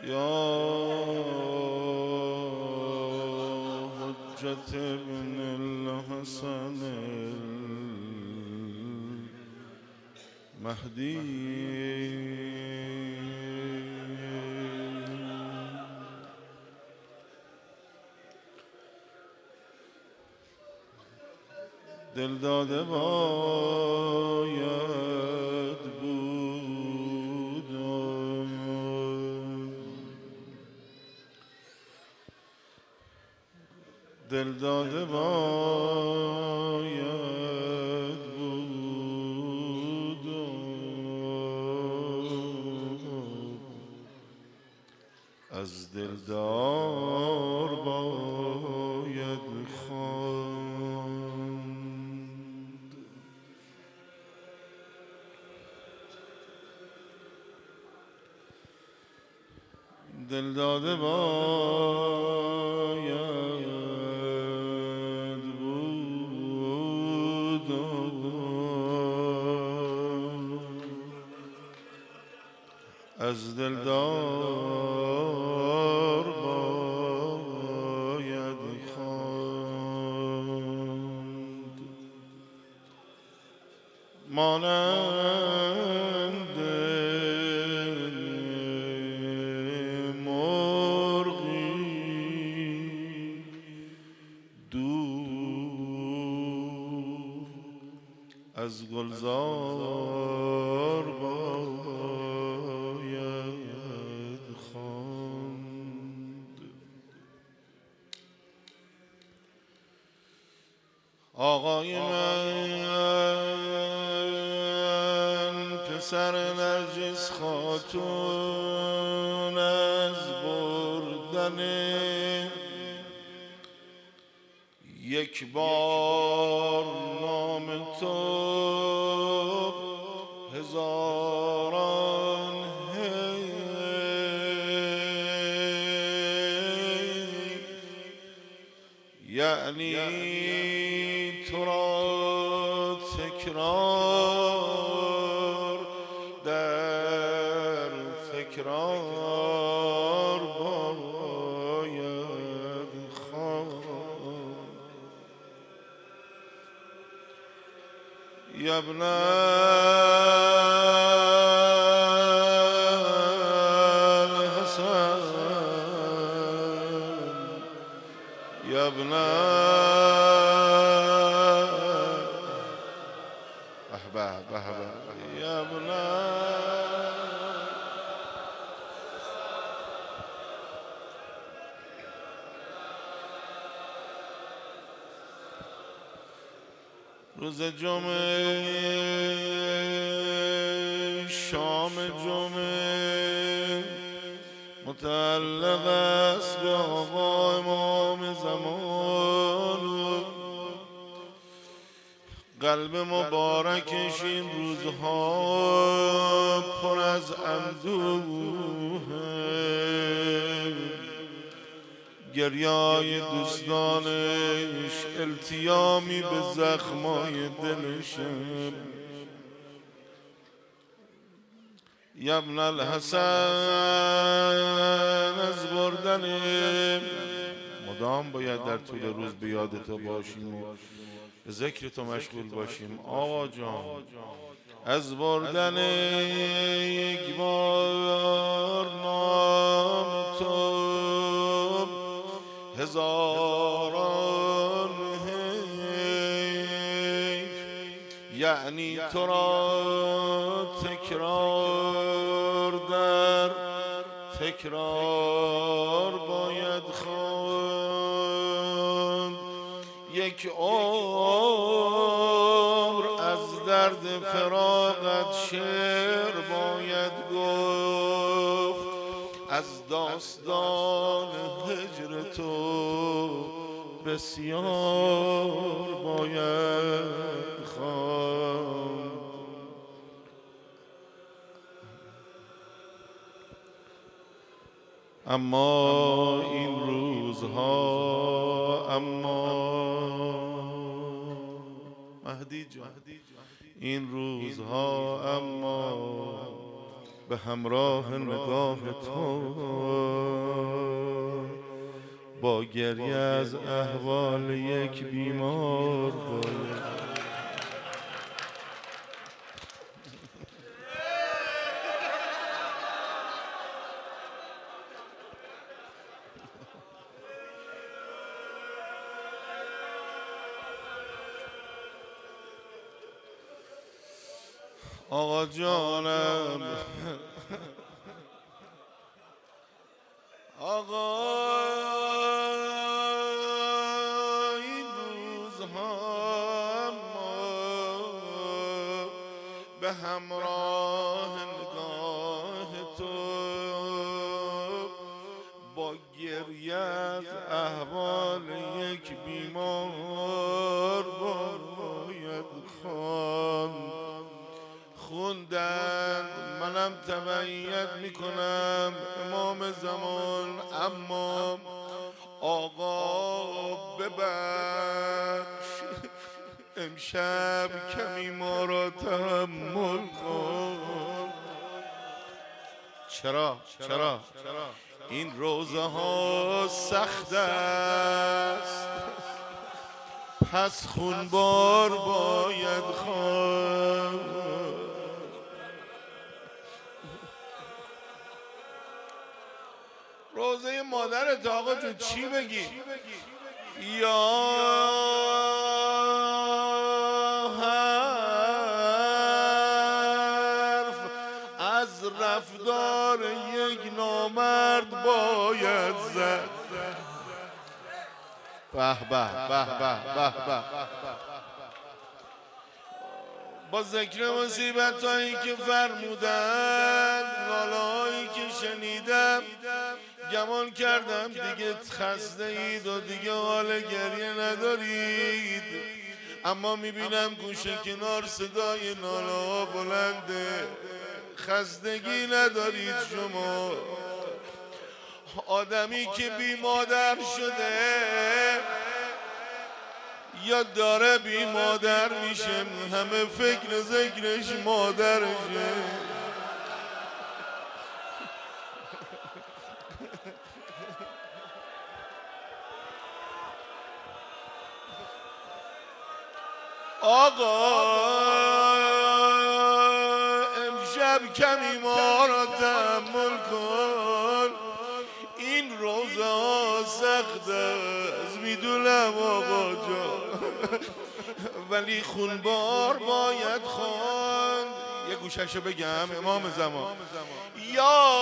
یا حجت ابن الحسن المهدی دل داده باید بود دل داده باید بود از دلدار باید خواند دل داده باید بود از دلدار باید خواند مانند مرغی دور از گلزار باید خواند آقای من پسر نرجس خاتون از بردن یک بار نام تو هزاران حیف یعنی تو را تکرار در تکرار باید خواند یا ابن الحسن یا ابن یا ابن روز جمعه شام جمعه متعلق است به آقا امام زمان قلب مبارکش این روزها پر از اندوه گریای دوستانش التیامی به زخمای دلش یا ابن الحسن از بردن مدام باید در طول روز به یاد تو باشیم و به ذکر تو مشغول باشیم آقا جان از بردن یک بار نام تو هزاران حیف یعنی تو را تکرار در تکرار باید خواند یک عمر از درد فراقت شعر باید گفت از داستان هجر تو بسیار باید خواند اما این روزها مهدی جان این روزها اما به همراه نگاه تو با گریه از احوال یک بیمار باید. آقا جانم آقا این روزها به همراه نگاه تو با گریه از احوال یک بیمار باید خوندن. منم تبعیت میکنم امام زمان، اما آقا ببخش امشب کمی ما را تحمل کن. چرا این روزه ها سخت است، پس خونبار باید خواند. روزه مادرت آقا جون چی بگی؟ یا حرف از رفتار یک نامرد باید زد. به به به به به به. با ذکر مصیبت هایی که فرمودن، ناله‌هایی که شنیدم، گمان کردم دیگه خسته اید و دیگه حال گریه ندارید، اما میبینم گوشه کنار صدای ناله ها بلنده. خستگی ندارید شما. آدمی که بی مادر شده یا داره بی مادر میشه، همه فکر ذکرش مادرشه. آقا امشب کمی ما را تحمل کن، این روزا سخت است میدونم آقا جان، ولی خونبار باید خواند. یه گوششو بگم امام زمان. یا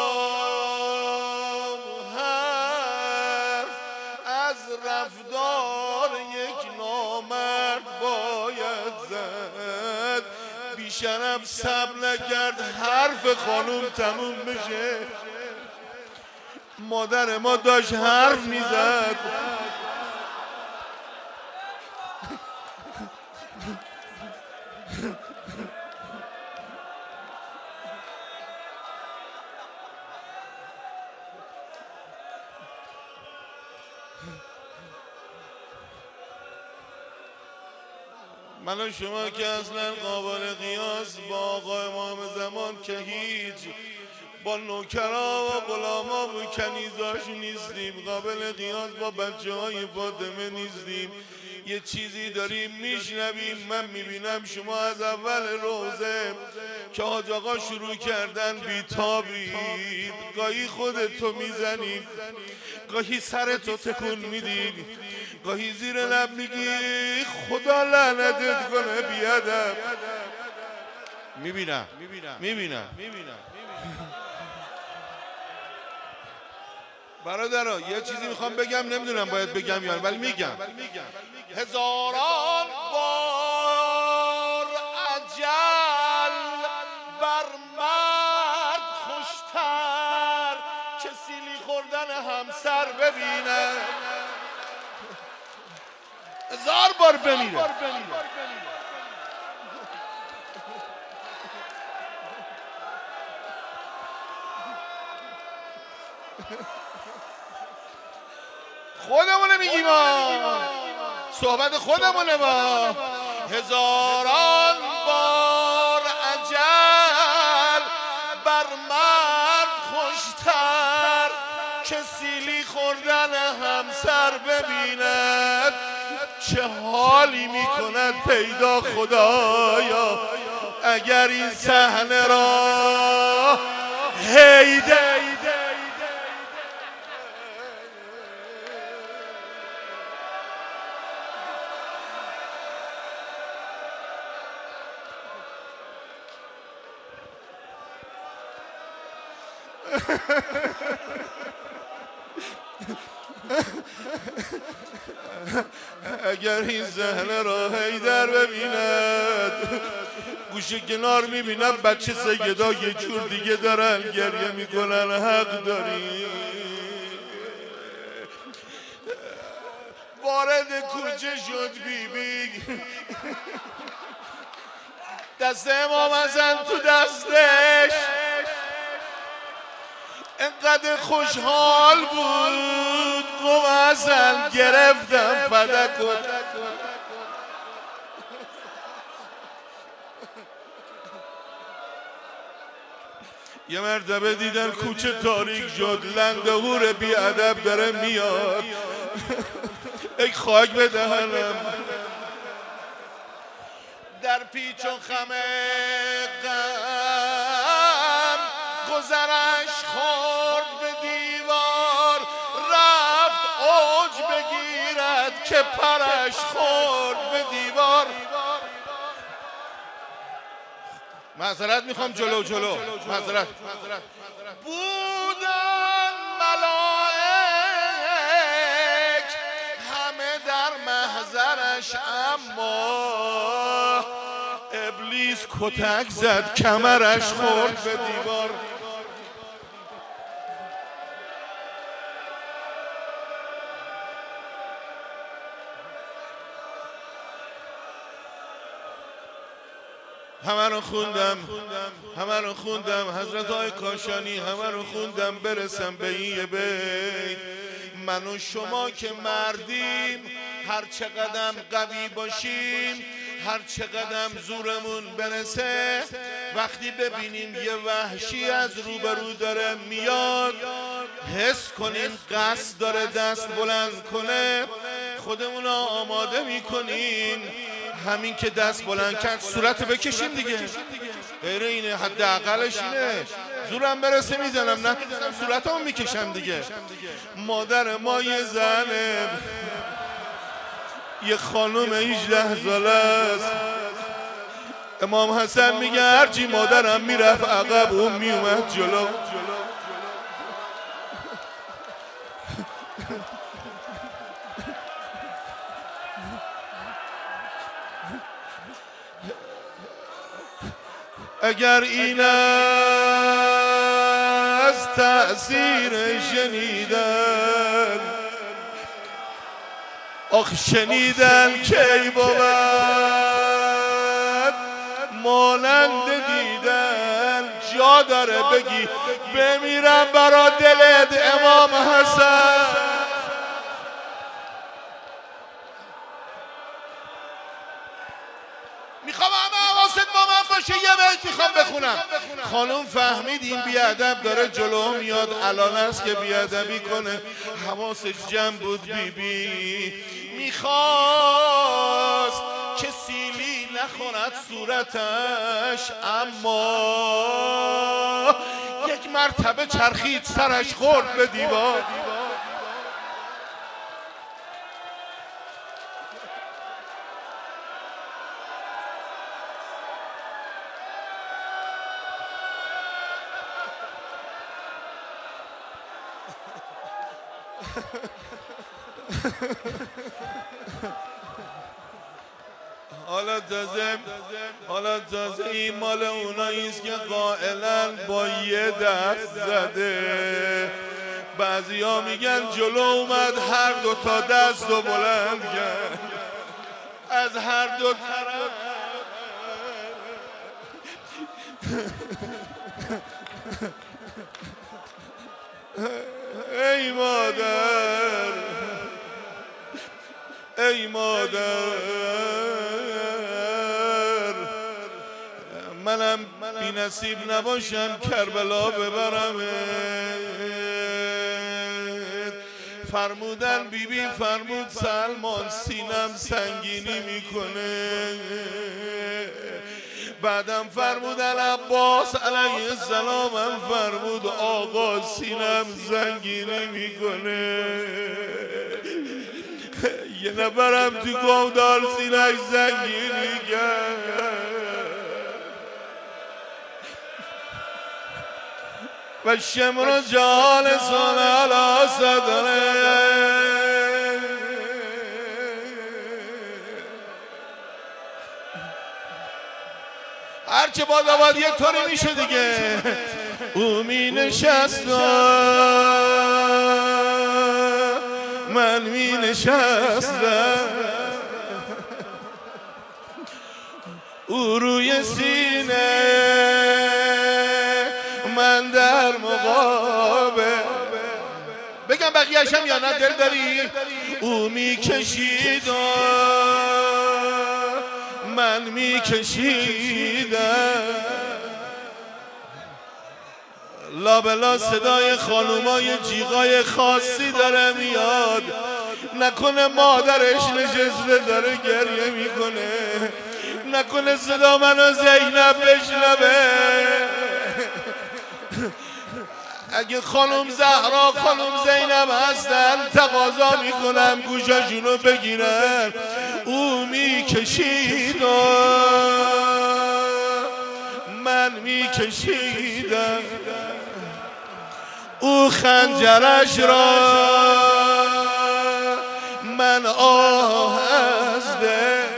حرف از رفتار یک نامرد باید زد. بیشرف صبر نکرد حرف خانوم تموم بشه. مادر ما داشت حرف میزد. من و شما که اصلا قابل قیاس با آقا امام زمان که هیچ، با نوکرها و غلاما و کنیزاش نیستیم، قابل قیاس با بچه های فاطمه نیستیم. یه چیزی داریم میشنویم. من میبینم شما از اول روزه که حاج آقا شروع کردن بیتابید، گاهی خودتو میزنید، گاهی سرتو تکون میدید، گاهی زیر لب میگی خدا لعنتت کنه بیادب. میبینم برادرها یه چیزی میخوام بگم، نمیدونم باید بگم یا ولی میگم. هزاران بار اجل بر مرد خوشتر که سیلی خوردن همسر ببینه. هزار بار بمیره. خودمونه میگیم، صحبت خودمونه. با هزاران بار اجل مرد خوشتر که سیلی خوردن همسر ببیند چه حالی میکند پیدا خدایا اگر این صحنه را هیده اگر این صحنه را حیدر ببیند گوشه کنار میبینم بچه سیدا یه جور دیگه دارن گریه میکنن حق داری وارد کوچه شد بیبی دست امام حسن تو دستش انقدر خوشحال بود گم حسن گرفتم فدک کن یه مرتبه دیدن کوچه تاریک شد لندهور بی ادب داره میاد ای خاک به دهنم در پیچ و خم غم گذرش خورد به دیوار رفت اوج بگیرد که پرش خورد به دیوار معذرت میخوام جلو معذرت بودن ملائک همه در محضرش اما ابلیس کتک زد کمرش خورد به دیوار همه رو خوندم حضرت آقای کاشانی همه رو خوندم برسم به این بیت من و شما که مردیم هر چقدر قوی باشیم هر چقدر زورمون برسه وقتی ببینیم یه وحشی از روبرو داره میاد حس کنیم قصد داره دست بلند کنه خودمون رو آماده میکنیم همین که دست بلند کرد صورت بکشیم دیگه غیر اینه حداقلش اینه زورم برسه میزنم نه صورتمو میکشم دیگه مادر ما یه زنه یه خانوم 18 ساله است امام حسن میگه هرچی مادرم میرفت عقب اون میومد جلو اگر این از تأثیر شنیدن آخ شنیدن کی بود مانند دیدن جا داره بگی بمیرم برا دلت امام حسن میخوام همه حواست با من باشه یه بیت میخوام بخونم خانم فهمید این بیادب داره جلو میاد الان است که بیادبی کنه حواسش جمع بود بیبی میخواست که سیلی نخوند صورتش اما یک مرتبه چرخید سرش خورد به دیوار حالا تازه این مال اوناییست که قائلا با یه دست زده بعضی ها میگن جلو اومد هر دو تا دست رو بلند کرد از هر دو طرف ای مادر ای مادر منم بی نصیب نباشم کربلا ببرم. فرمودن بیبی فرمود سلمان سینم سنگینی میکنه. بعدم فرمودن عباس علیه السلام هم فرمود آقا سینم سنگینی میکنه. یه نفرم تو گودال سینش سنگینی کرد و شمر جالسان علی صدره. هرچه باد یه طوری میشه دیگه. او می نشست من می نشستم، او روی سینه من در مقابل. بگم بقیه‌شم یا نه دل داری؟ او می کشید من می کشیدم. لابلا صدای خانومای جیغای خاصی داره میاد. نکنه مادرش نشسته داره گریه میکنه. نکنه صدا منو زینب بشنوه. اگه خانم زهرا خانم زینب هستن تقاضا میکنم گوشاشونو بگیرن. او میکشید من میکشیدم. او خنجرش را من آهسته.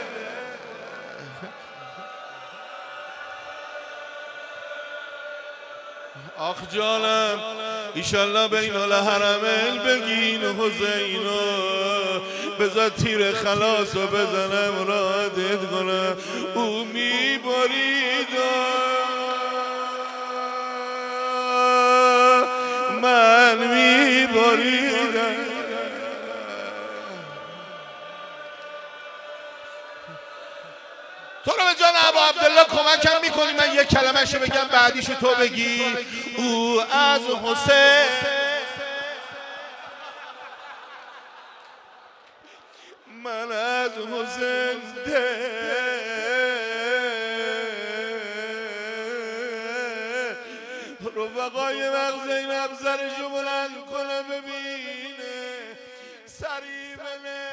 آخ جانم ایشالله بین الحرمین بگین حسینو بذار تیر خلاص و بزنم رادت کنم. او میبرید من میبریدم. تو رو به جان ابا عبدالله کمکم میکنی من یک کلمه شو بگم بعدیشو تو بگی. او از حسین من از حسین رفقای مغز این افزرشو بلند کنه ببینه سری بنه